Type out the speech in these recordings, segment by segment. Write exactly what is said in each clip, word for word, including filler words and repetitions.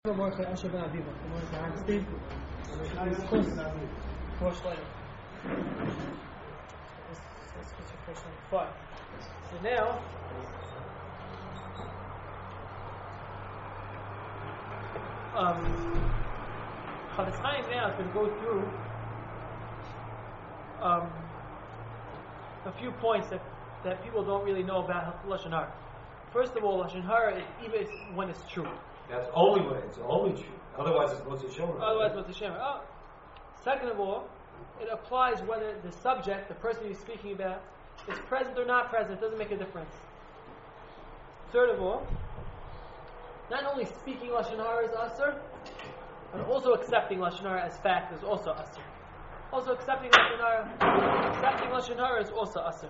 Morgen Asher ben Aviva. Morgen Hans Steve. First letter. Let's get your first one. Fine. So now, um, Chafetz Chaim now is going to go through um, a few points that, that people don't really know about Lashon Hara. First of all, Lashon Hara is even when it's true. That's only when it's only true. Otherwise, it's what's a shomer. Otherwise, what's a shomer? Oh. Second of all, it applies whether the subject, the person you're speaking about, is present or not present. It doesn't make a difference. Third of all, not only speaking Lashon Hara is asur, but also accepting Lashon Hara as fact is also asur. Also accepting Lashon Hara, accepting Lashon Hara is also asur.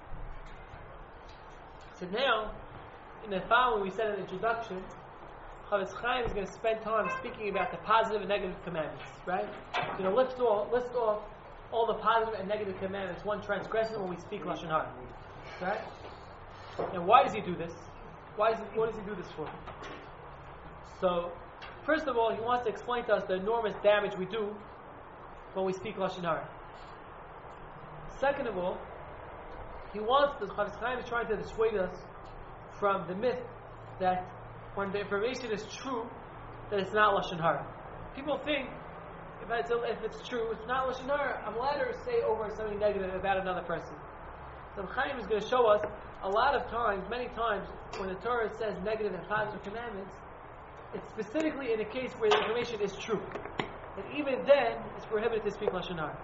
So now, in the following, we said in the introduction, Chafetz Chaim is going to spend time speaking about the positive and negative commandments, right? He's going to list off, list off all the positive and negative commandments one transgresses when we speak Lashon Hara, right? And why does he do this? Why does he, what does he do this for? So, first of all, he wants to explain to us the enormous damage we do when we speak Lashon Hara. Second of all, he wants the Chafetz Chaim is trying to dissuade us from the myth that when the information is true, that it's not Lashon Hara. People think, if it's, if it's true, it's not Lashon Hara, I'm allowed to say over something negative about another person. So Chaim is going to show us, a lot of times, many times, when the Torah says negative and positive commandments, it's specifically in a case where the information is true. And even then, it's prohibited to speak Lashon Hara.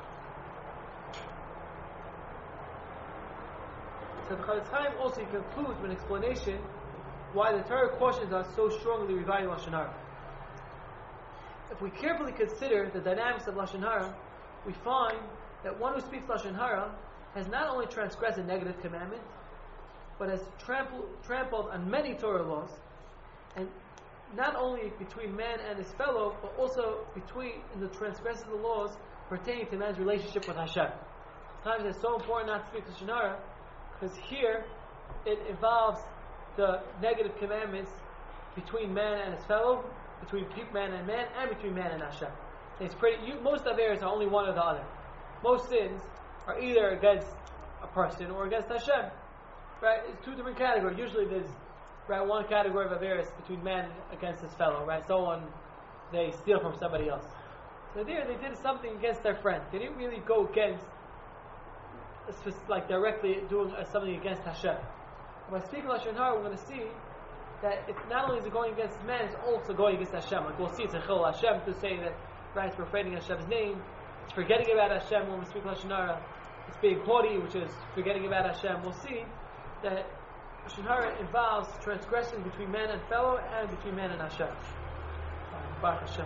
So the Chafetz Chaim also concludes with an explanation why the Torah cautions us so strongly regarding Lashon Hara. If we carefully consider the dynamics of Lashon Hara, we find that one who speaks Lashon Hara has not only transgressed a negative commandment, but has trampled, trampled on many Torah laws, and not only between man and his fellow, but also between in the transgression of the laws pertaining to man's relationship with Hashem. Sometimes it's so important not to speak Lashon Hara, because here it involves the negative commandments between man and his fellow, between man and man, and between man and Hashem. It's pretty. You, most averos are only one or the other. Most sins are either against a person or against Hashem. Right? It's two different categories. Usually, there's right one category of averos between man against his fellow. Right? Someone they steal from somebody else. So there, they did something against their friend. They didn't really go against, like directly doing something against Hashem. When I speak Lashon Hara, we're going to see that it's not only is it going against man, it's also going against Hashem. Like we'll see, it's a chil Hashem to say that, right, it's profaning Hashem's name, it's forgetting about Hashem when we speak Lashon Hara, it's being haughty, which is forgetting about Hashem. We'll see that Lashon Hara involves transgression between man and fellow and between man and Hashem. Baruch Hashem.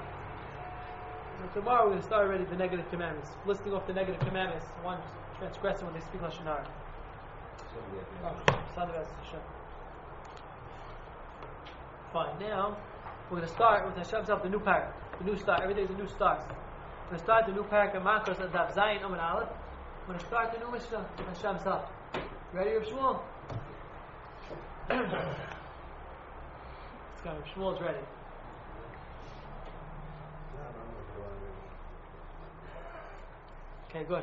So tomorrow we're going to start already the negative commandments, listing off the negative commandments, one transgressing when they speak Lashon Hara. Fine. Now we're going to start with Hashem himself, the new parak, the new start. Every day is a new start. We're going to start the new parak of Makos at Daf Zayin Amud Aleph. We're going to start the new Mishnah with Hashem himself. Ready, Rav Shmuel? Let's go. Rav Shmuel's ready. Okay, good.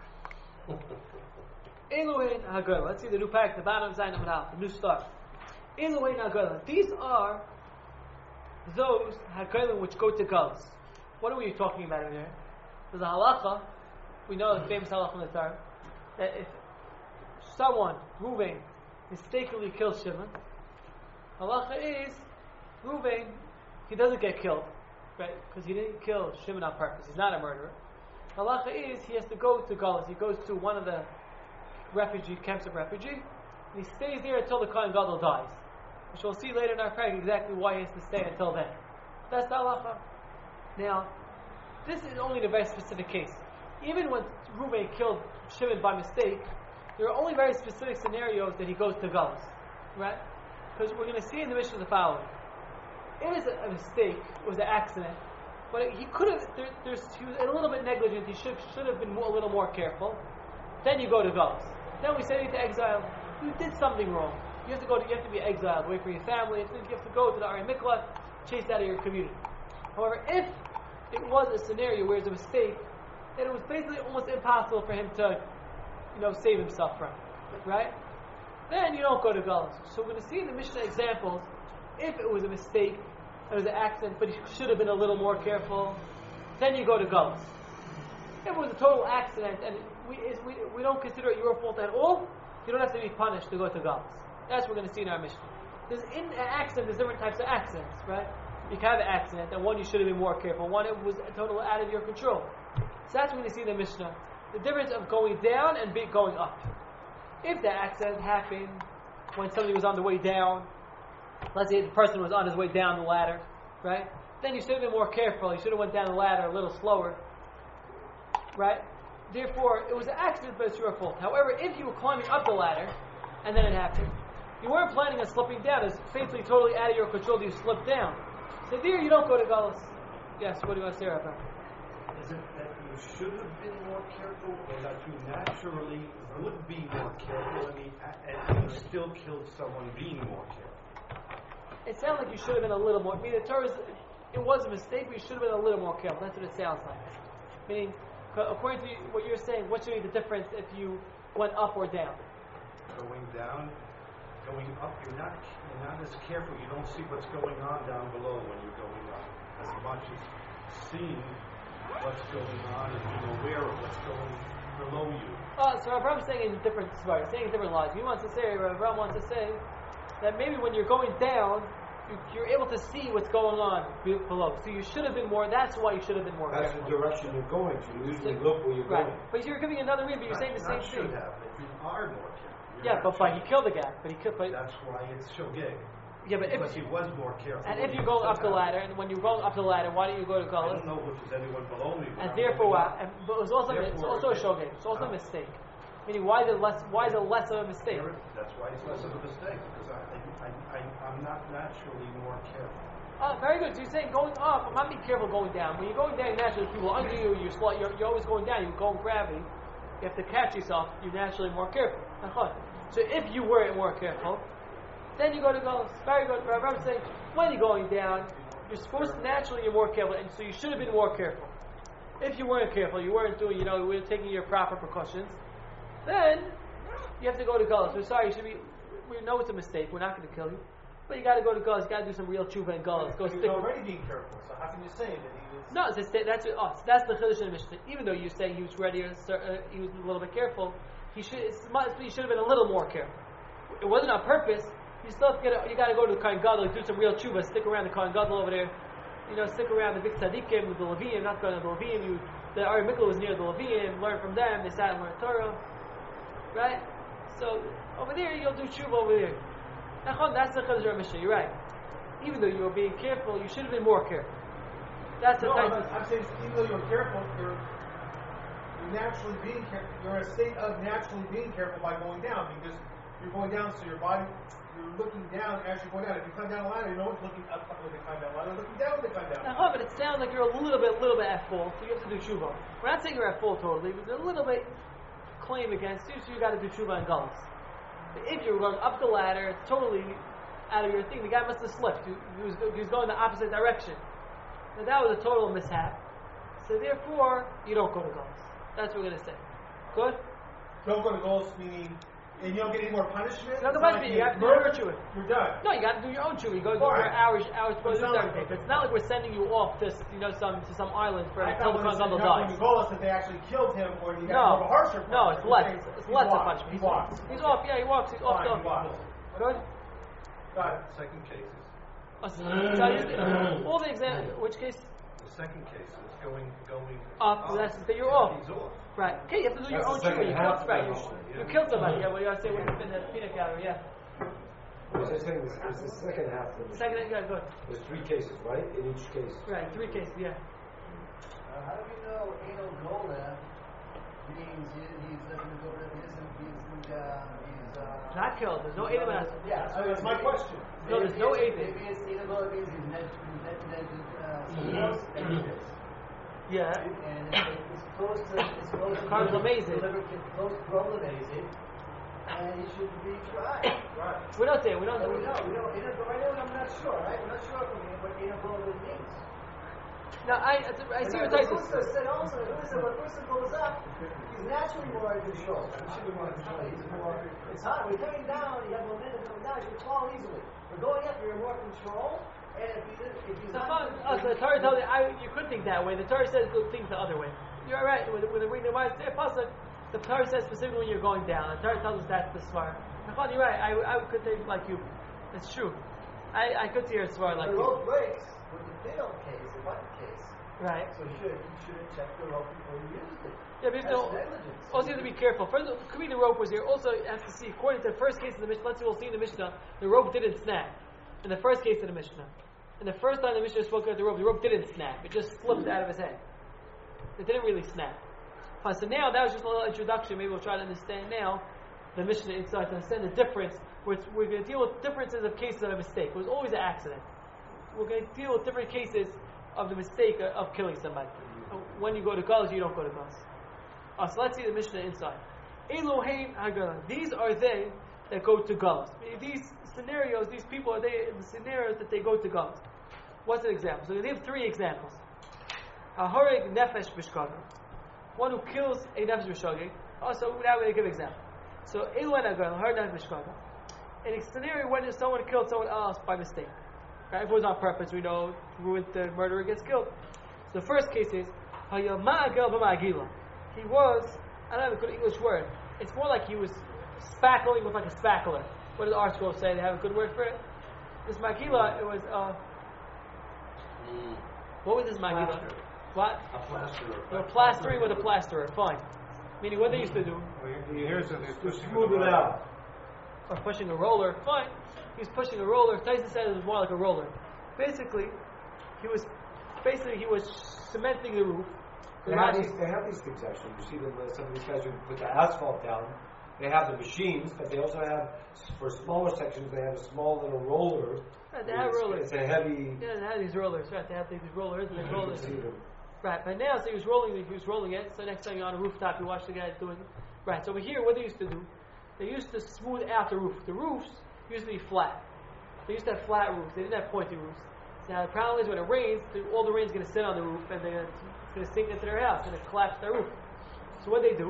Elohein Hagala. Let's see the new parak, the bottom of Zayin Amud Aleph, the new start. Elohein Hagala. These are those Hagala which go to Galus. What are we talking about here? There's a halacha. We know the famous halacha in the Torah that if someone, Reuven, mistakenly kills Shimon, halacha is Reuven, he doesn't get killed, right? Because he didn't kill Shimon on purpose. He's not a murderer. Halacha is he has to go to Galus. He goes to one of the refugee camps of refugee, and he stays there until the Kohen Gadol dies. Which we'll see later in our prayer exactly why he has to stay until then. That's the halacha. Now, this is only in a very specific case. Even when Reuven killed Shimon by mistake, there are only very specific scenarios that he goes to Galus, right? Because we're going to see in the Mishnah the following: it was a, a mistake, it was an accident, but it, he could have. There, there's he was a little bit negligent. He should should have been more, a little more careful. Then you go to Galus. Then we send you to exile. You did something wrong. You have to go. To, you have to be exiled, away from your family. You have to, you have to go to the Ari Miklat. chased out of your community. However, if it was a scenario where it's a mistake, then it was basically almost impossible for him to, you know, save himself from, right? Then you don't go to Galus. So we're going to see in the Mishnah examples, if it was a mistake, it was an accident, but he should have been a little more careful, then you go to Galus. If it was a total accident and we, is, we, we don't consider it your fault at all, you don't have to be punished to go to Galus. That's what we're going to see in our Mishnah. There's in an accident, there's different types of accidents, right? You can have an accident, and one you should have been more careful. One it was totally out of your control. So that's what we see in the Mishnah. The difference of going down and be going up. If the accident happened when somebody was on the way down, let's say the person was on his way down the ladder, right? Then you should have been more careful. You should have went down the ladder a little slower, right? Therefore, it was an accident, but it's your fault. However, if you were climbing up the ladder, and then it happened, you weren't planning on slipping down. It's basically totally out of your control that you slipped down. So there you don't go to Galus. Yes, what do you want to say, Rabbi? Is it that you should have been more careful, or that you naturally would be more careful, and, he, and you still killed someone being more careful? It sounds like you should have been a little more. I mean, the Torah is, it was a mistake, but you should have been a little more careful. That's what it sounds like. Meaning, according to what you're saying, what should be the difference if you went up or down? Going down, going up, you're not you're not as careful. You don't see what's going on down below when you're going up as much as seeing what's going on and being aware of what's going below you. Uh, so Abraham is saying in different sorry, saying in different lines. He wants to say, Abraham wants to say that maybe when you're going down, you, you're able to see what's going on below. So you should have been more. That's why you should have been more. That's careful. the direction you're going to. You usually look where you're Right. going. But you're giving another reason. But you're saying the same not thing. should have, but you are more careful. You're Yeah, but, but he should. killed the guy. But he killed. But, That's why it's shogeg. yeah, but if Because he was more careful. and if you're going up the ladder, and when you're going up the ladder, why don't you go to I Galus? don't know if there's anyone below me. And I'm therefore, going what? up. And, but it was also it's Therefore, also a shogeg. It's also a uh, mistake. Meaning, why is it less? Why is it less of a mistake? That's why it's less of a mistake, because I, I, I, I'm not naturally more careful. Uh, very good. So you're saying going up, I'm not being careful going down. When you're going down, naturally people under you, you're, slow, you're, you're always going down. You're going gravity. You have to catch yourself. You're naturally more careful. So if you were more careful, then you go to Galus. Very good. Rabbi I'm saying when you're going down, you're supposed to naturally you're more careful, and so you should have been more careful. If you weren't careful, you weren't doing, you know, you weren't taking your proper precautions, then you have to go to Galus. We're sorry. You should be. We know it's a mistake. We're not going to kill you. But you got to go to Galus. You got to do some real tshuva and Galus. Go He stick. was already being careful, so how can you say that he was... No, it's a, that's oh, that's the chiddush in the Mishnah. Even though you're saying he was ready, uh, he was a little bit careful. He should. It's, he should have been a little more careful. It wasn't on purpose. You still have to get. A, you got to go to the Kohen Gadol, do some real tshuva. Stick around the Kohen Gadol over there. You know, stick around the big tzaddikim, the Leviim. Not going to the Leviim. You, the Ari Mikkel was near the Leviim. Learn from them. They sat and learned Torah. Right. So over there, you'll do tshuva over there. Nachon, that's the chiddush of Mishnah. You're right. Even though you were being careful, you should have been more careful. That's the No, type I'm, of. I'm saying even though you're careful, you're, you're naturally being careful. You're in a state of naturally being careful by going down, because you're going down, so your body, you're looking down as you're going down. If you climb down a ladder, you know it's looking up when they climb down a ladder, looking down when they climb down. Now, but it sounds like you're a little bit, little bit at fault, so you have to do tshuva. We're not saying you're at fault totally, but there's a little bit claim against you, so you got to do tshuva and galus. But if you were going up the ladder, totally out of your thing, the guy must have slipped. He, he, was, he was going the opposite direction. Now that was a total mishap. So therefore, you don't go to galus. That's what we're going to say. Good? Don't go to goals, meaning, and you don't get any more punishment. No, It's the not punishment, like you have to do murder, your tshuva. You're done. No, you got to do your own tshuva. You go to Fine. your hours, hours But to it's do not like- everything. But it's not like we're sending you off to, you know, some to some island for I until thought the when Kohen you Gadol said dies. goals that they actually killed him, or you got No, more of a harsher punishment. no, it's You're less. saying It's he less of walks, punishment. He walks. He's off. Yeah, he walks. He's off. Fine, the he walks. Good. Got it. Second case is Oh, so tell you- all the exam. Which case? the second case is going going Up, that's- that you're off. He's off. Right. Okay, you have to do your That's own the tshuva. You second killed, half right? of You, the you yeah. killed somebody. Yeah. What do you gotta say? When you in the peanut gallery? Yeah. As I saying, this is the second half of the Second. Yeah. Good. There's three cases, right? In each case. Right. Three cases. Yeah. Uh, how do we know anal gola means he, he's doesn't go he isn't he's uh, he's uh, Not killed. There's no Edom and Asur. Yeah, So that's my question. No, there's no Maybe Edom. it's anal gola means he's net net net uh, supposed to Yeah. and it's supposed to it's supposed to Carbamazid. deliver it's supposed to problematize it. and he should be tried. Right. We don't say it. We don't. So we know, we don't, Eno, right now I'm not sure, right? We're not sure what Eno Gola means. Now I I see what But Tyson Russo said also, Russo said when a person goes up, he's naturally more in control. He should be more in control. He's more, it's hard. When you're coming down, you have momentum coming down, you can fall easily. But going up, you're in more control. And if, he, if he's So not... uh, so the Torah tells you, I, you could think that way. The Torah says good things the other way. You're right. When, when they read the Ma'aseh Pasuk, the Torah says specifically when you're going down. The Torah tells us that's the svar. Nachon, you're right. I, I could think like you. It's true. I, I could see your svar like the you. rope breaks with the failed case, the button case. Right. So you should, you should have checked the rope before you used it. Yeah, but you have That's to, negligence. also you have to be careful. First, could be the rope was here. Also, you have to see, according to the first case of the Mishnah, let's see, we'll see in the Mishnah, the rope didn't snap. In the first case of the Mishnah. And the first time the Mishnah spoke about the rope, the rope didn't snap. It just slipped out of his head. It didn't really snap. Fine, so now, that was just a little introduction. Maybe we'll try to understand now the Mishnah inside to understand the difference. We're, we're going to deal with differences of cases of a mistake. It was always an accident. We're going to deal with different cases of the mistake of killing somebody. When you go to Galus, you don't go to Galus. Uh, so let's see the Mishnah inside. Elohim Hagala. These are they that go to Galus. These scenarios, these people are they in the scenarios that they go to Galus. What's an example? So they have three examples. Hahorig Nefesh Bishkaga. One who kills a Nefesh Bishkaga. Also, now we're going to give an example. So Elohim Hagala, Hahorig Nefesh Bishkaga. In a scenario when someone killed someone else by mistake. Right? If it was on purpose, we know ruined the murderer gets killed. So the first case is Hayama'agel b'ma'agila. He was, I don't have a good English word. It's more like he was spackling with like a spackler. What does the art scroll say? They have a good word for it? This magila, it was uh Mm. what was this magila? Plaster. What? A plasterer. They were plastering with a plasterer, fine. Meaning what they used to do, Well, you, you hear something, To smooth it out. or pushing a roller, fine. He was pushing a roller. Tyson said it was more like a roller. Basically, he was basically he was cementing the roof. The They have, Rashi- these, they have these things actually. You see them, uh, some of these guys who put the asphalt down. They have the machines, but they also have, for smaller sections, they have a small little roller. Right, they have It's- rollers. It's a heavy. Yeah, they have these rollers, right? They have these rollers and they roll You it. can see them. Right, but now, so he was rolling, he was rolling it. So next time you're on a rooftop, you watch the guys doing it. Right. So over here, what they used to do, they used to smooth out the roof. The roofs used to be flat. They used to have flat roofs. They didn't have pointy roofs. Now the problem is when it rains, the, all the rain's going to sit on the roof, and they're gonna, it's going to sink into their house, and it collapse their roof. So what they do?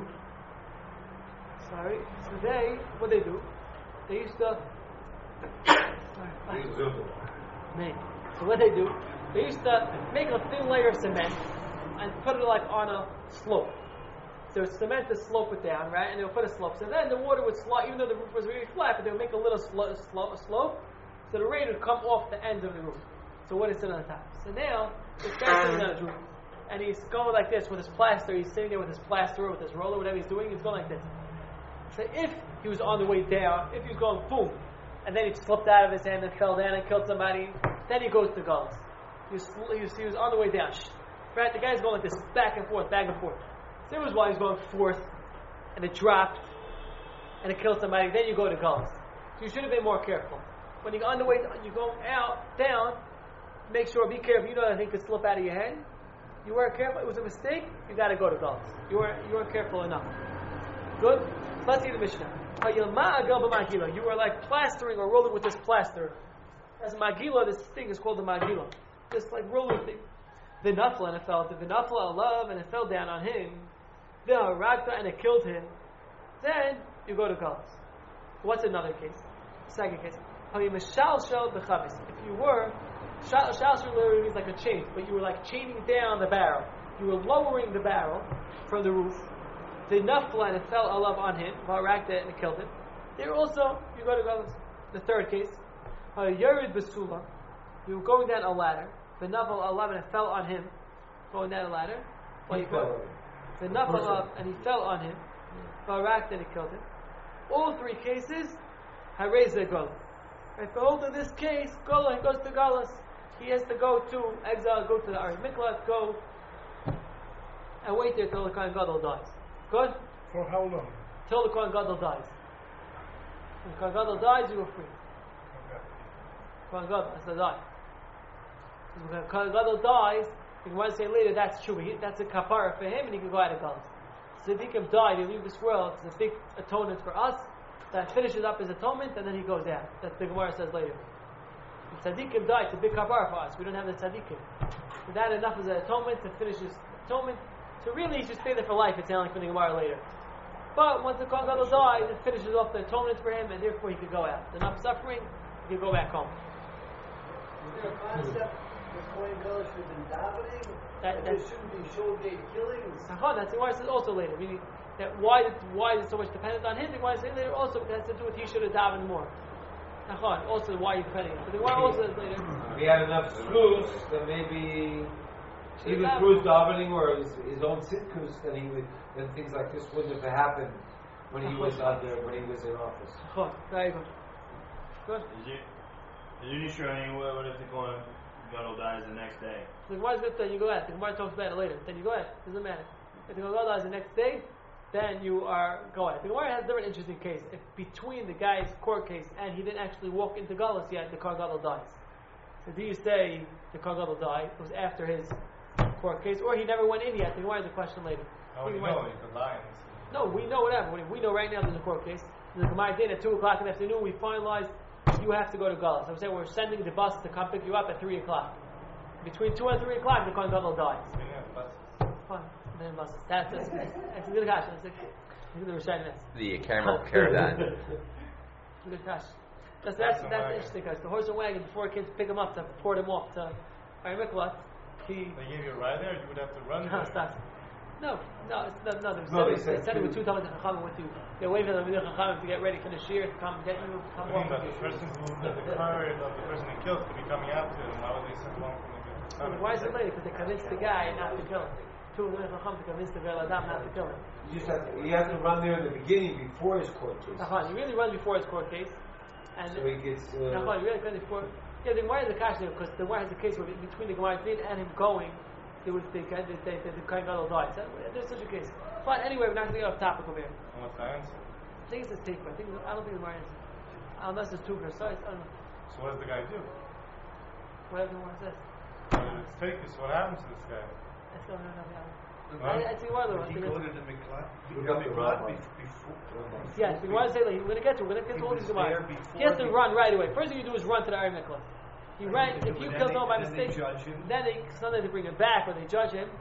Sorry. So they, what they do? They used to. Sorry. Me. So what they do, they used to make a thin layer of cement and put it like on a slope. So cement to slope it down, right? And they would put a slope. So then the water would slide, even though the roof was really flat, but they would make a little slo- slo- slope, so the rain would come off the ends of the roof. So what is sitting on the top? So now, this guy's sitting on his roof, and he's going like this with his plaster. He's sitting there with his plaster, with his roller, whatever he's doing, he's going like this. So if he was on the way down, if he was going boom, and then he slipped out of his hand and fell down and killed somebody, then he goes to Galus. He was, he, was, he was on the way down. Right? The guy's going like this, back and forth, back and forth. So it was while he's going forth, and it dropped, and it killed somebody, then you go to Galus. So you should have been more careful. When you're on the way, you're going out, down, make sure, be careful. You know that thing could slip out of your head. You weren't careful, it was a mistake, you got to go to Galus. You weren't, you weren't careful enough. Good? So let's see the Mishnah. You were like plastering or rolling with this plaster. As Magila, this thing is called the Magila. This like rolling thing. The Nafla, and it fell. The Nafla alav, and it fell down on him. The Ragta, and it killed him. Then you go to Galus. What's another case? Second case. If you were, Shalshal literally means like a chain, but you were like chaining down the barrel. You were lowering the barrel from the roof. The Nafla, and it fell alav on him. Ragta, and it killed him. There also, you go to Galus. The third case. Yarid Basula. You were going down a ladder. The Nafal alav, and it fell on him. Going down a ladder. Well, He you fell. go, the Nafal alav, and he fell on him. Barak, then he killed him. All three cases, Harez the Gola. If we hold in this case, Gola, he goes to Galus. He has to go to exile, go to the Arid Miklat, go and wait there till the Kohen Gadol dies. Good? For how long? Till the Kohen Gadol dies. When the Kohen Gadol dies, you are free. Kohen Gadol has to die. When the Kohen Gadol dies, you can want to say later that's true. He, that's a kapara for him, and he can go out of Galus. Tzaddikim die, they leave this world. It's a big atonement for us. that finishes up his atonement, and then he goes out. That the Gemara says later. The tzaddikim died to big kabar for us. We don't have the tzaddikim. So that enough as an atonement to finish his atonement. So really, he should stay there for life. It's sounding for the Gemara later. But once the Kohen Gadol dies, it finishes off the atonement for him, and therefore he could go out. There's enough suffering, he could go back home. Is there a concept that Kohen Gadol should have been davening? That, That there shouldn't be shogeg killings? Nachon, that's the Gemara says also later. Meaning that why did, why is it so much dependent on him? The Gemara says later also it has to do with he should have davened more. Nachon, also why he's depending on him. But the Gemara also says later. If he had enough screws, then maybe even through his davening or his, his own sitkus, then he would, then things like this wouldn't have happened when he was under, when he was in office. Nachon, very good. Good. Is it? Is it sure anyway? What if the Kohen Gadol dies the next day? The Gemara says then you go out. The Gemara talks about it later. Then you go out. Doesn't matter. If the Kohen Gadol dies the next day, then you are go out. The Gemara has a different interesting case. If between the guy's court case and he didn't actually walk into Galus yet, the Kohen Gadol dies. So do you say the Kohen Gadol died? It was after his court case, or he never went in yet? The Gemara has a question later. How do you know? You could lie. No, we know whatever. We know right now there's a court case. The Gemara did at two o'clock in the afternoon. We finalized you have to go to Galus. I'm saying we're sending the bus to come pick you up at three o'clock. Between two and three o'clock, the Kohen Gadol dies. Fine. Then buses. That's that's that's a good question. That's a good question. The caramel caravan. It's a good question. That's that's that's interesting because the horse and wagon before kids pick him up to port him off to Ari Miklat. He They gave you a ride there. You would have to run. no, there. stop. No, no, it's not, no. They No, said, they they said said it two. with two Talmud Chachamim with you. They're waiting for the Talmud Chachamim to get ready for the shear to come get you, come I walk mean, but with the you. person who, the, the car of the person he killed could be coming out to him. Why would they send one from the So why is it later? Because they convinced the guy not to kill him. Two of the Chacham to convince the girl Adam not to kill him. You just have to, you have to run there in the beginning before his court case. Nachon, you really run before his court case, and So he gets. Uh, Nachon, you really run before. Yeah, the Gemara is a kash because the Gemara has a case where between the Gemara did and him going, they would they they they the Kohen Gadol died. So there's such a case. But anyway, we're not going to get off topic over here. And what's the answer? I think it's a tape. I think I don't think the Gemara is unless it's two precise. I don't know. So what does the guy do? Whatever the Gemara says. Well, it's fake. So what happens to this guy? Let's go. No, no, no. Huh? I, I see why the Did he one. go to the Miklat? We got the Miklat Rambam. bef- before. Yes, the Gemara say like, we're going to get to. We're going to get He to all was these there Gemara. before He has to he- run right away. First thing you do is run to the Ari Miklat. He ran. Then If you they- kill someone by then they mistake, judge him. then they sometimes they bring him back or they judge him,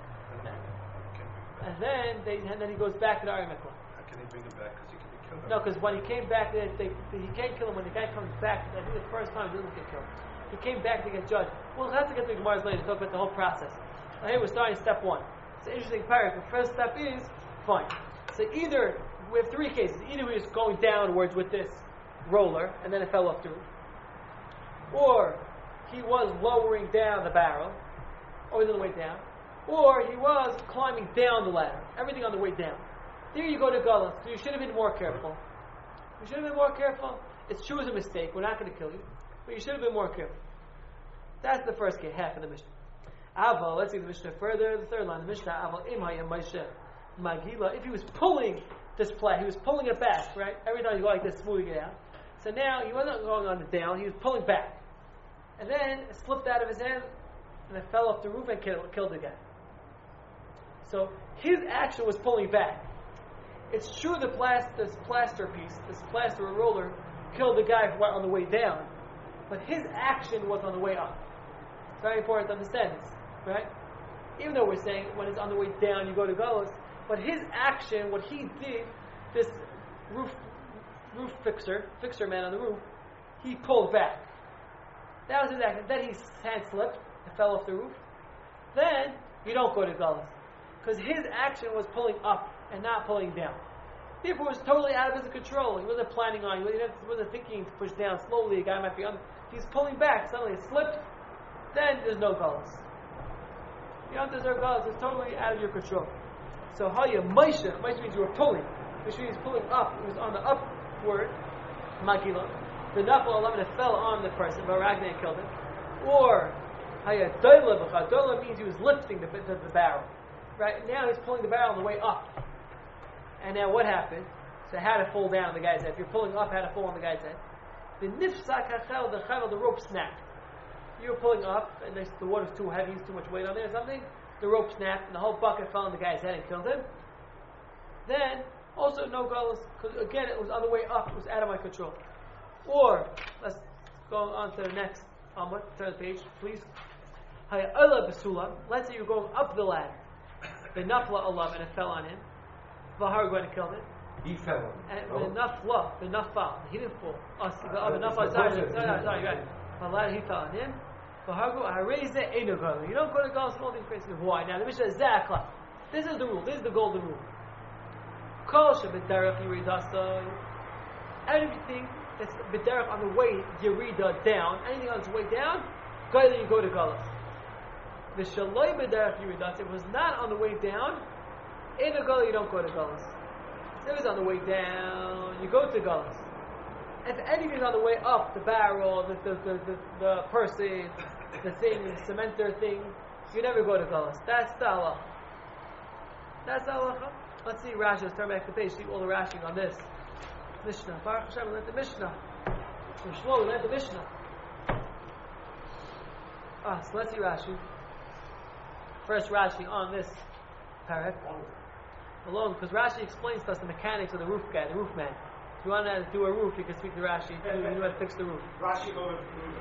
and then they and then he goes back to the Ari Miklat. How can they bring him back? Because he can be killed. No, because when he came back, they, they, he can't kill him. When the guy comes back, I think the first time he doesn't get killed. He came back to get judged. We'll have to get to the Gemara's later to talk about the whole process. Now here we're starting step one. It's an interesting paragraph. The first step is fine. So either we have three cases. Either he was going downwards with this roller and then it fell off the roof, or he was lowering down the barrel, always on the way down, or he was climbing down the ladder. Everything on the way down. There you go to Galus. So you should have been more careful. You should have been more careful. It's true as a mistake. We're not going to kill you, but you should have been more careful. That's the first case, half of the Mishnah. Aval, let's see the Mishnah further. The third line of the Mishnah. Aval imhayam Moshe magila. If he was pulling this flat, he was pulling it back, right? Every time you go like this, smoothing it out. So now he wasn't going on the down. He was pulling back, and then it slipped out of his hand, and it fell off the roof and killed, killed the guy. So his action was pulling back. It's true the plaster, this plaster piece, this plaster or roller, killed the guy on the way down, but his action was on the way up. It's very important to understand this, right? Even though we're saying when it's on the way down you go to Galus, but his action, what he did, this roof roof fixer, fixer man on the roof, he pulled back. That was his action. Then his hand slipped, it fell off the roof. Then you don't go to Galus, because his action was pulling up and not pulling down. Therefore, it was totally out of his control. He wasn't planning on. He wasn't thinking to push down slowly. A guy might be under. He's pulling back. Suddenly, it slipped. Then there's no Galus. You don't deserve Galus. It's totally out of your control. So, Haya Moshe, Moshe means you were pulling, which means pulling up. It was on the upward Magila. The Nafal eleven it fell on the person, but Ragnar killed him. Or Haya Doila B'cha. Doila means he was lifting the, the, the barrel. Right now, he's pulling the barrel on the way up. And now what happened? So how to fall down on the guy's head. If you're pulling up, how to fall on the guy's head. The nifsak hachel, the chavel, the rope snapped. You're pulling up, and the water's too heavy, there's too much weight on there or something. The rope snapped, and the whole bucket fell on the guy's head and killed him. Then Also, no galus, because again, it was on the way up, it was out of my control. Or, let's go on to the next, on what, third page, please. Let's say you're going up the ladder. The nafla Allah, and it fell on him. Vahar going to kill him. He fell on And oh. the nafla, the nafal, he didn't fall. Oh, the other nafal, sorry, sorry, sorry, right. Allah, he fell on him. Vahar go, I raised it, ain't no galus. You don't go to galus, all these crazy. Why? Now, the Mishnah is zakla. This is the rule, this is the golden rule. Kol shebederach yiridasa. Everything that's bederach on the way yirida down, anything on its way down, go you go to galus. The shaloi bederach yiridas, it was not on the way down. In a gullah, you don't go to galus. If it was on the way down, you go to galus. If anything's on the way up, the barrel, the the the, the, the person, the thing, the cementer thing, you never go to galus. That's the halacha. That's the halacha. Let's see Rashi. Let's turn back the page. See all the Rashi on this Mishnah. Baruch Hashem, we learned the Mishnah. From Shmuel, we learned the Mishnah. Ah, so let's see Rashi. First Rashi on this parak alone, because Rashi explains to us the mechanics of the roof guy, the roof man. If you want to do a roof, you can speak to Rashi. You know how to fix the roof. Rashi over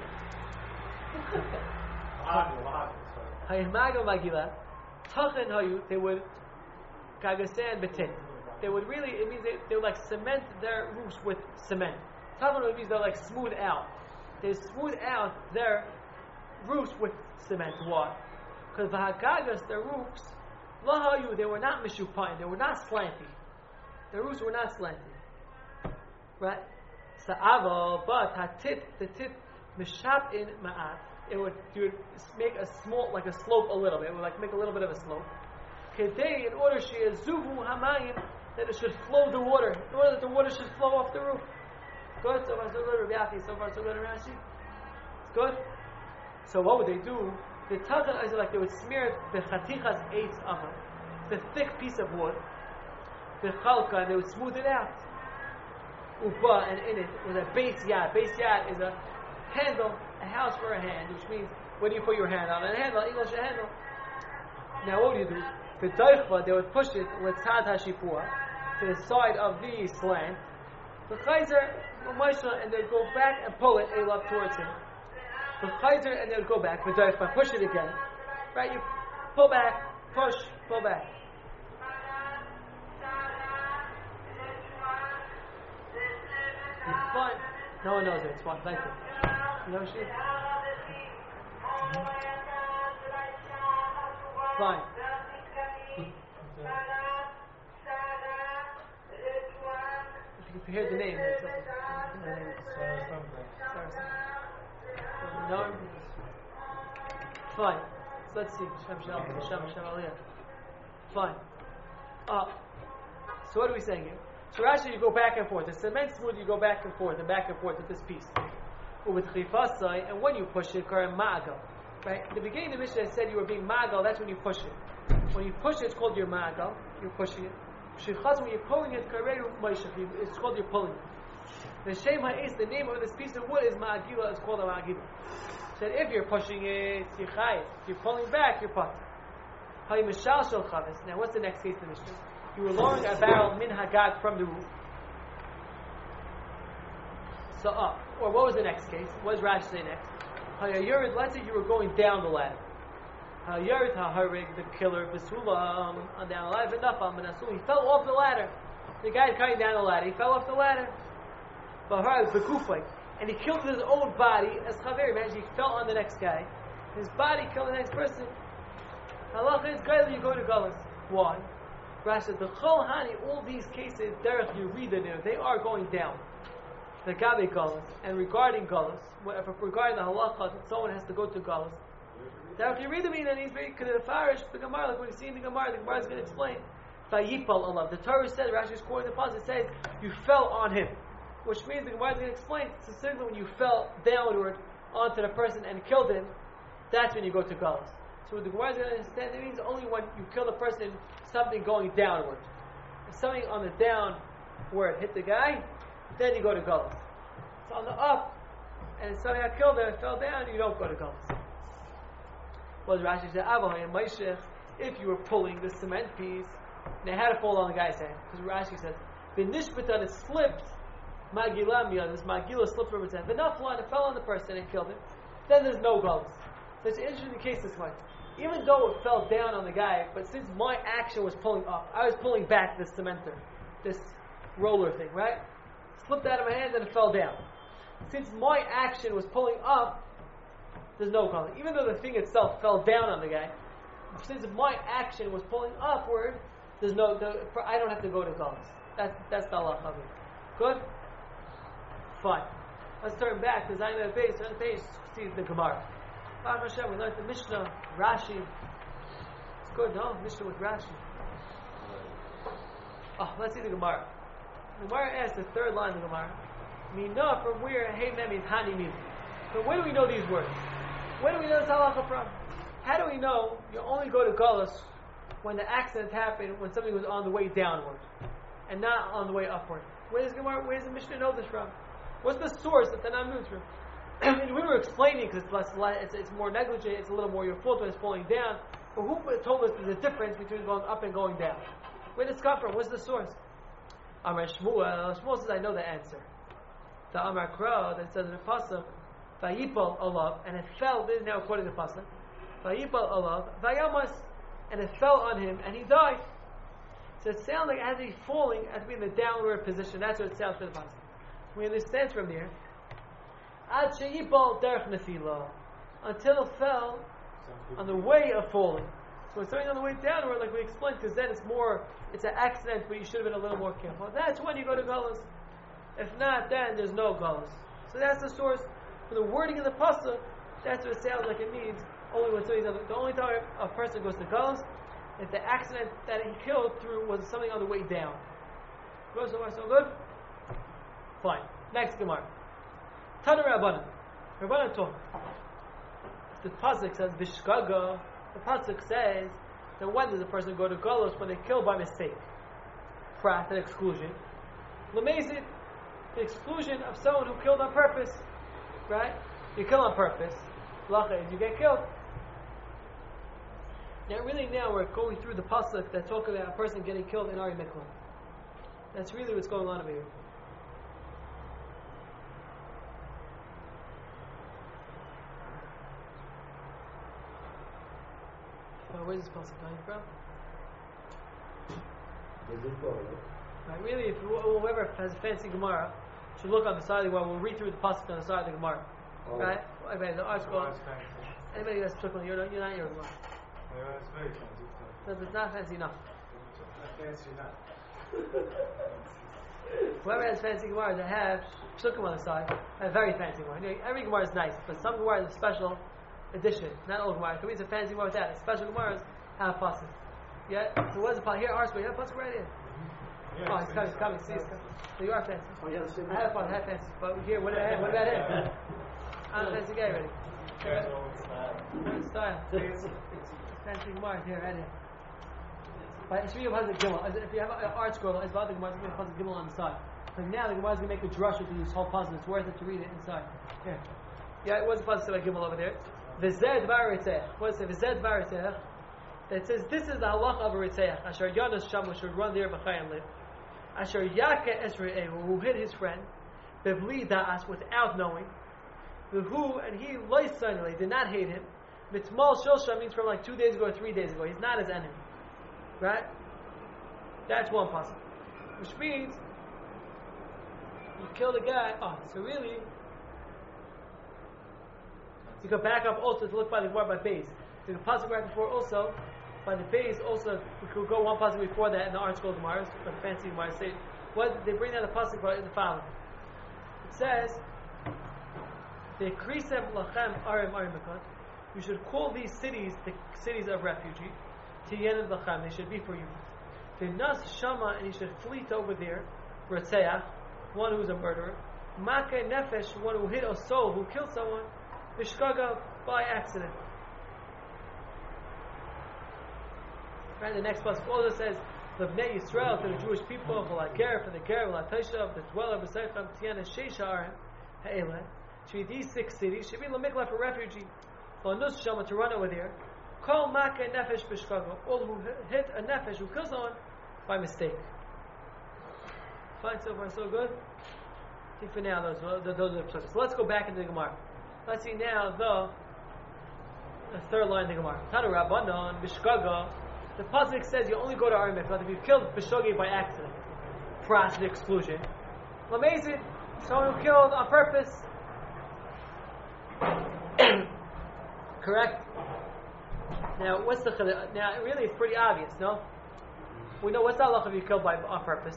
Haymaga Magila, Tachan Hayu, they would kagasan betin. They would really, it means they, they would like cement their roofs with cement. Tachan means they're like smooth out. They smooth out their roofs with cement. Why? Because the Hagagas, their roofs, Lahayu, they were not mishupain, they were not slanty. Their roofs were not slanty. Right? Sa'ava, but hatit, the tit, mishap in ma'at. It would, you would make a small, like a slope a little bit. It would like make a little bit of a slope. Kedei, in order she is zuvu hamayim, that it should flow the water. In order that the water should flow off the roof. Good? So far so good, Rabbi Achi. So far so good, Rashi. It's good? So what would they do? The tachan is like they would smear the chatichas eitz ama, the thick piece of wood, the chalka, and they would smooth it out. Uba, and in it was a base yad. Base yad is a handle, a house for a hand, which means what do you put your hand on? A handle, English a handle. Now what do you do? The daichva, they would push it with tzad hashipua to the side of the slant. The chayzer, and they'd go back and pull it a lot towards him. The chayzer, and they'd go back. The daichva, push it again. Right? You pull back, push, pull back. It's fine. No one knows it. It's fine. Like it. You know she? Mm-hmm. Fine. If you hear the name, it's the name is no. Fine. So let's see. Shem Shalom. Shem Shalom. Fine. Uh, so what are we saying here? So actually you go back and forth. The cement smooth, you go back and forth and back and forth with this piece. With chifasai, and when you push it, kar ma'agal. Right? In the beginning of the Mishnah said you were being ma'agal, that's when you push it. When you push it, it's called your ma'agal. You're pushing it. Shifchas, when you're pulling it, kareru ma'ishach, it's called you're pulling it. The shem ha'is, the name of this piece of wood is ma'agila, it's called a ma'agila. Said if you're pushing it, you're chayit. If you're pulling back, you're pot. Ha'imashal shel chavis. Now what's the next case in the Mishnah? You were lowering a barrel min hagag from the roof. So up. Or what was the next case? What does Rashi say next? Hayayurid, let's say you were going down the ladder. Hayayurid haharig, the killer, Basulam, on down the ladder, V'nafam, V'nasul. He fell off the ladder. The guy carrying down the ladder, he fell off the ladder. Bahar, Bekufay. And he killed his own body as Chaver. Imagine he fell on the next guy. His body killed the next person. Halacha is Gaila, you go to Galus. Why? Rashi said, the Chol Hani, all these cases, Derech Yerida, they are going down. The Gabe Galus. And regarding Galus, regarding the halacha that someone has to go to Galus, Derech Yerida means that he's very Kedefarish, the Gemara, like when you see in the Gemara, the Gemara is going to explain. Vayipal Allah. The Torah said, Rashi is quoting the passage, it says, you fell on him. Which means the Gemara is going to explain, specifically when you fell downward onto the person and killed him, that's when you go to Galus. So what the Gemara is going to understand, it means only when you kill the person, something going downward. If something on the down where it hit the guy, then you go to Galus. So on the up, and something got killed there, fell down, you don't go to Galus. Well, Rashi said, if you were pulling the cement piece, and it had to fall on the guy's hand. Because Rashi says, the nishbatan, it slipped, Magila miyad, this Magila slipped from its hand. The naflan, it fell on the person and killed him. Then there's no galus. So it's an interesting case this way. Even though it fell down on the guy, but since my action was pulling up, I was pulling back this cementer, this roller thing, right? Slipped out of my hand and it fell down. Since my action was pulling up, there's no galus. Even though the thing itself fell down on the guy, since my action was pulling upward, there's no, the, I don't have to go to galus. That's that's the halacha of it. Good? Fine. Let's turn back to Zayin al Beis. Turn the page, see the Gemara. Baruch Hashem, we learned the Mishnah, Rashi. It's good, no? Mishnah with Rashi. Oh, let's see the Gemara. The Gemara asks the third line of the Gemara. Mina, from where hey mem is hani min. So where do we know these words? Where do we know this halacha from? How do we know you only go to galus when the accident happened, when somebody was on the way downward, and not on the way upward? Where does Gemara, where does the Mishnah know this from? What's the source that the Tanam knows from? And we were explaining because it's less, it's, it's more negligent, it's a little more your fault when it's falling down. But who told us there's a difference between going up and going down? Where did this come from? What's the source? Amar Shmuel. Shmuel says, I know the answer. The Amar Kro that says in the pasuk, Vayipal olav, and it fell. This is now quoting the pasuk. Vayipal olav, Vayamas, and it fell on him, and he died. So it sounds like as he's falling, as being in the downward position. That's what it sounds for the pasuk. We understand from there. Ad sheyipal derech nefila, until it fell on the way of falling. So when something's on the way downward, like we explained, because then it's more, it's an accident, but you should have been a little more careful. That's when you go to galus. If not, then there's no galus. So that's the source for the wording of the pasuk. That's what it sounds like it means. Only when somebody's on the, the only time a person goes to galus, if the accident that he killed through was something on the way down. Good, so far so good. Fine. Next Gemara. Tanu Rabbanan. Rabbanan talk. The pasuk says Vishkaga. The pasuk says that when does a person go to galus? When they kill by mistake. Prat, an exclusion. Lamezit, the exclusion of someone who killed on purpose. Right? You kill on purpose. Lacha is you get killed. Now, really, now we're going through the pasuk that talk about a person getting killed in Ari Mikla. That's really what's going on over here. Well, where's this pasuk coming from? Right, really, if whoever has a fancy Gemara should look on the side of the Gemara. We'll read through the pasuk on the side of the Gemara. Oh. Right? Anybody, the article. Anybody that's trickling, you're not, you're not your Gemara. Yeah, it's very fancy stuff. No, but it's not fancy enough. Not fancy enough. Whoever has fancy Gemara that have psukim on the side, have very fancy Gemara. You know, every Gemara is nice, but some Gemara is a special edition. Not all Gemara. It could be a fancy Gemara with that. Special Gemaras have pasuk. Yeah? So what's the pasuk? Here, our school. You have a pasuk right here. Yeah, oh, he's coming, he's coming. See, he's coming. So you are fancy. Oh, yeah, the same I have a pasuk, I have fancy. But here, what, about, what about him? I'm a fancy guy already. What style? Fancy Gemara here, right here. But it's really a pasuk Gimel. If you have an art scroll, it's about the Gemara, it's going to be a pasuk Gimel on the side. But now the Gemara is going to make a drush to this whole pasuk. It's worth it to read it inside. Here. Yeah, it was a pasuk about Gimel over there. V'zed v'aritzeach. What does it say? V'zed v'aritzeach. That says this is the halacha of a ritzeach. Asher yanas shamu should run there b'chay and live. Asher yaka esre'ehu, who hit his friend, bevli da'as, without knowing. Who and he loisanile, did not hate him. Mitmal shosha means from like two days ago or three days ago. He's not his enemy. Right? That's one pasuk. Which means you killed a guy. Oh, so really you can back up also to look by the word by base. There's a pasuk right before also by the base also we could go one pasuk before that in the art school Gemaras, but the fancy Gemaras say what they bring down the pasuk in the following. It says the Krisem Lachem Arim Arimikot. You should call these cities the cities of refugee. Tiyenim Lachem, they should be for you. The Nas Shama, and you should flee to over there. Ratzeach, one who is a murderer. Makeh Nefesh, one who hit a soul, who killed someone. Vishkaga, by accident. Right, the next pasuk also says, the Bnei Yisrael, to the Jewish people, V'lager, for the Ger, V'latoshav, the dweller, B'seichem, Tiana, Sheishar, Ha'eleh. Should be these six cities, should be Lamikla for refugee. V'anus Shama, to run over there. Kol Makeh Nefesh Bishkaga, all who hit a Nefesh, who kills someone, by mistake. Fine, so far so good. I think for now those those are the psukim. So let's go back into the Gemara. Let's see now the the third line of the Gemara. Tanu Rabbanon Bishkaga. The pasuk says you only go to Arim if you've killed Bishogeg by accident, pras the exclusion. Lamezid, someone who killed on purpose. Correct. Now, what's the now? Really, it's pretty obvious, no? We know what's the halacha if you killed by on purpose.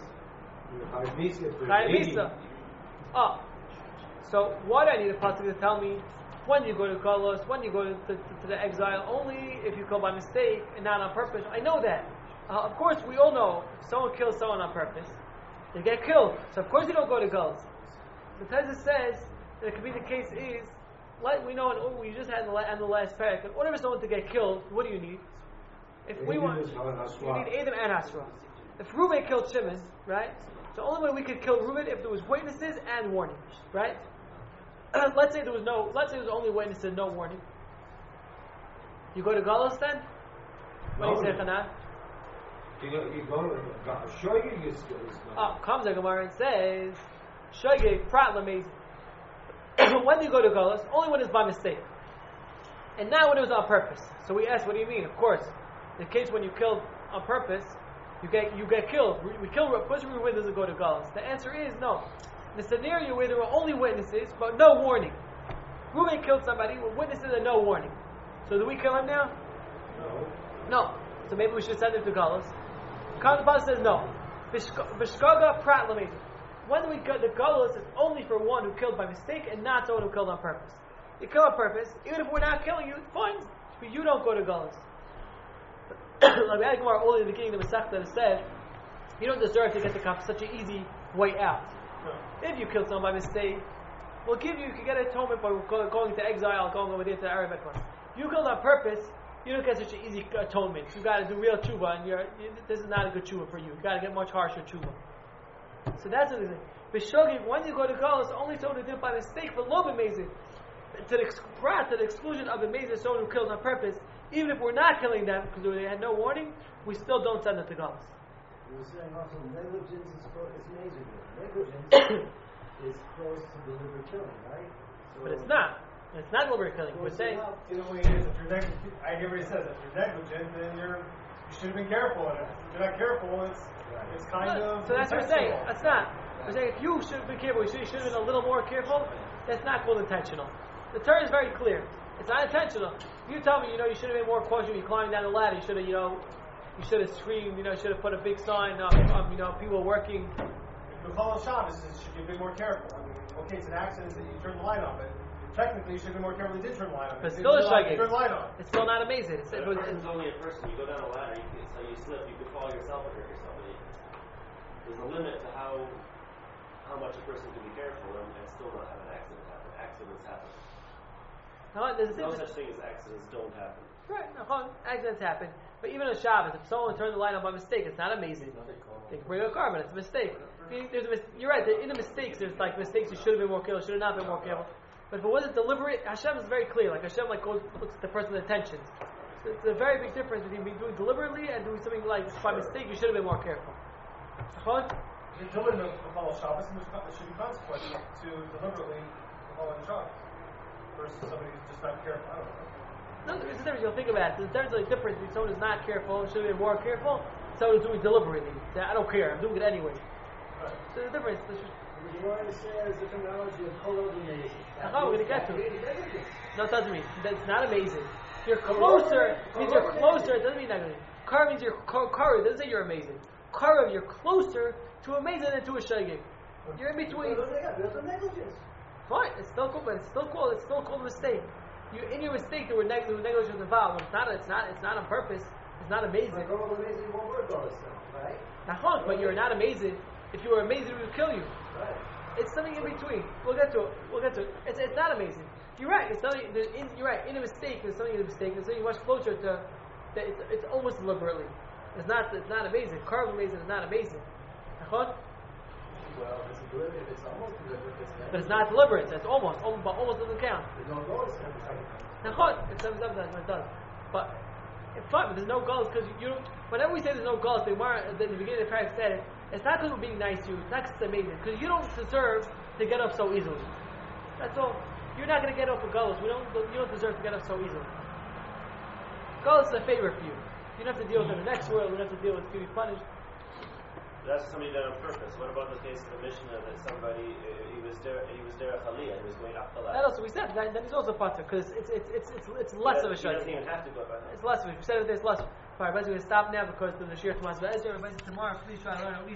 Chayim Oh, so why do I need a pasuk to tell me when you go to Golos, when you go to, to, to the exile? Only if you kill by mistake and not on purpose. I know that. Uh, of course, we all know if someone kills someone on purpose, they get killed. So of course you don't go to Golos. The Teza says that it could be the case is, like we know, and we just had in the, in the last parak, in order for someone to get killed, what do you need? If we want, you need Adam and Hasra. If Reuben killed Shimon, right? So the only way we could kill Reuben if there was witnesses and warning, right? let's say there was no, let's say there was only witnesses and no warning. You go to Galos then? What do you say, Chanan? You go, you go to Shoyeg, you still is not. Oh, comes the Gemara and says, Shoyeg, Prat Lamez. When do you go to Galos? Only when it's by mistake. And not when it was on purpose. So we ask, what do you mean? Of course, the case when you killed on purpose, you get you get killed. We kill. Of course, Reuben doesn't go to Galos. The answer is no. In the scenario where there were only witnesses but no warning, Reuben killed somebody with witnesses and no warning. So do we kill him now? No. No. So maybe we should send him to Galos. Kanban says no. Bishkaga Prat Lameid. When we go to Galos, it's only for one who killed by mistake and not someone who killed on purpose. You kill on purpose, even if we're not killing you, fine. But you don't go to Galos. Like we had Gemara earlier in the beginning of the Masechta that said, you don't deserve to get the cup such an easy way out. No. If you killed someone by mistake, we'll give you, you can get atonement by going to exile, going over there to the Arab Ekron. You killed on purpose, you don't get such an easy atonement. You got to do real tshuva, and you're, you, this is not a good tshuva for you. You got to get much harsher tshuva. So that's what it is. B'shogeg, when you go to Galos, only someone who did it by mistake, but lo b'mezid, to the express, to the exclusion of b'mezid, someone who killed on purpose. Even if we're not killing them because they had no warning, we still don't send them to Galos. You were saying also negligence is close, it's amazing. Negligence is close to deliberate killing, right? So but it's not. It's not deliberate killing. We're saying. In a way, it is. If you're negligent, I hear what he says. If you're negligent, then you're you should have been careful. And if you're not careful, it's it's kind no, of. So that's what we're saying. That's not. We're saying if you should have been careful, you should, you should have been a little more careful. That's not called intentional. The term is very clear. It's not intentional. You tell me, you know, you should have been more cautious when you climbing down the ladder. You should have, you know, you should have screamed. You know, should have put a big sign up. Um, you know, people working. If you follow Shabbos, you should be a bit more careful. I mean, okay, it's an accident that you turn the light on, but technically you should be more careful. You did turn the light on. But still, it's like turn the light on. It's still not amazing. It's, but it, a person's only a person. You go down a ladder, you can, so you slip, you could fall yourself or hurt yourself. There's a limit to how how much a person can be careful and, and still not have an accident happen. Accidents happen. No, there's no such thing as accidents don't happen. Right, no, accidents happen. But even on Shabbos, if someone turns the light on by mistake, it's not amazing. They can bring a carbon, it's a mistake. There's a mis- you're right, in the mistakes, there's like mistakes you should have been more careful, should have not been more careful. But if it wasn't deliberate, Hashem is very clear. Like Hashem like goes, looks at the person's intentions. So it's a very big difference between doing deliberately and doing something like by mistake, you should have been more careful. You're doing the follow Shabbos, and there should be consequences to deliberately following Shabbos versus somebody who's just not careful. I don't know. No, there's a difference. You'll think about it. There's a difference between someone who's not careful, should have been more careful, and someone who's doing it deliberately. I don't care. I'm doing it anyway. Right. So there's a difference. The Gemara says the terminology of kolod amazing. Oh, we're going to get to it. No, it doesn't mean. That's not amazing. You're closer. Means you're closer. It doesn't mean negligent. Kar means you're kar. It doesn't say you're amazing. Kar, you're closer to amazing than to a shagig. You're in between. Fine. It's still called. But it's still called. It's still called a mistake. You in your mistake there were neg- negligence involved. It's not. It's not. It's not on purpose. It's not amazing. Like all amazing one word goes, right? Nah, but you're not amazing. If you were amazing, we would kill you. Right. It's something in between. We'll get to it. We'll get to it. It's, it's not amazing. You're right. It's something. In, you're right. In a mistake, there's something in a mistake. There's something much closer to. That it's, it's almost deliberately. It's not. It's not amazing. Carve amazing is not amazing. Well, it's deliberate. It's almost deliberate. It's but it's not deliberate. It's almost. Almost, but almost doesn't count. There's no notice every second. Nachon. It's sometimes it does. But fine, but there's no goals because you. Whenever we say there's no goals, the Gemara at the beginning of the parak said it. It's not because we're being nice to you. It's not because it's amazing. Because you don't deserve to get up so easily. That's all. You're not going to get up for goals. We don't. You don't deserve to get up so easily. Goals is a favor for you. You don't have to deal with it in the next world. You don't have to deal with to be punished. That's somebody done on purpose. What about the case of the Mishnah that somebody uh, he was there he was there a Chaliyah, he was going up the ladder? That also we said that, that is also pater because it's it's it's it's it's less he of a He shayla. doesn't even have to go up. It's less of it. We said it. It's less. All right, guys, we're going to stop now because the Shir Tomas Be'ezer. Tomorrow, please try to learn at least.